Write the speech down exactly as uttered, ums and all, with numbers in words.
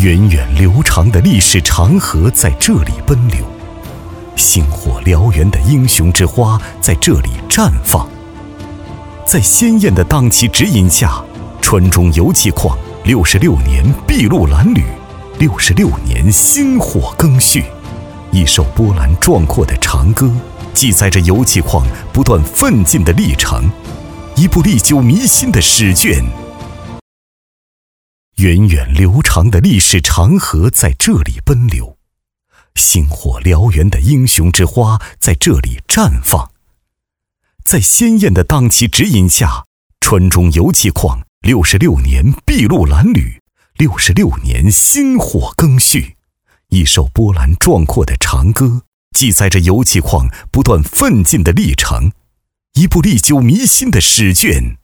源远流长的历史长河在这里奔流，星火燎原的英雄之花在这里绽放。在鲜艳的当期指引下，川中油气矿六十六年筚路蓝缕，六十六年薪火更续。一首波澜壮阔的长歌，记载着油气矿不断奋进的历程，一部历久弥新的史卷。源远流长的历史长河在这里奔流，星火燎原的英雄之花在这里绽放。在鲜艳的当期指引下，川中油气矿六十六年筚路蓝缕，六十六年薪火更续。一首波澜壮阔的长歌，记载着油气矿不断奋进的历程，一部历久弥新的史卷。